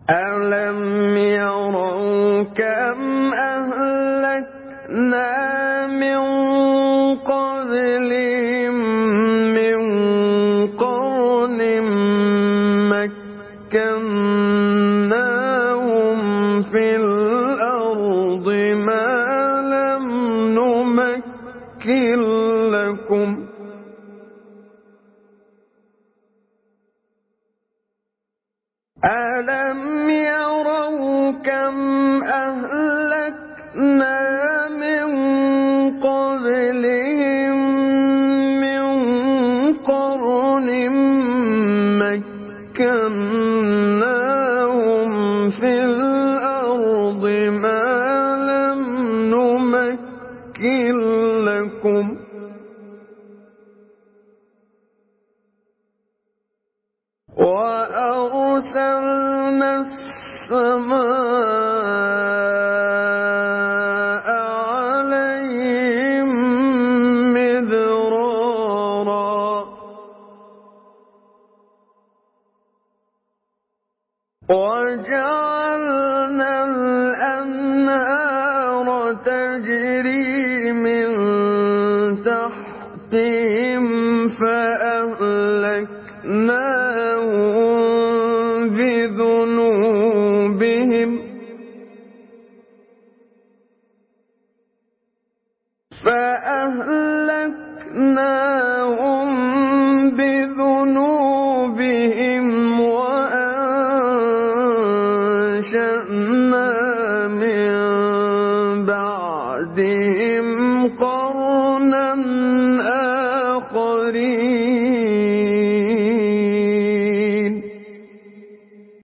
أَلَمْ يَرَوْا كَمْ أَهْلَكْنَا مِن قَبْلِهِم مِّن قَرْنٍ مَّكَّنَّاهُمْ فِي الْأَرْضِ مَا لَمْ نُمَكِّن لَّكُمْ ۚ أَلَمْ يَرَوْا كَمْ أَهْلَكْنَا مِن قَبْلِهِم مِّن قَرْنٍ مَّكَّنَّاهُمْ فِي الْأَرْضِ مَا لَمْ نُمَكِّن لَّكُمْ ۚ وَأَرْسَلْنَا السَّمَاءَ عَلَيْهِم مِّدْرَارًا وَجَعَلْنَا الْأَنْهَارَ تَجْرِي مِن تَحْتِهِمْ فَأَهْلَكْنَاهُم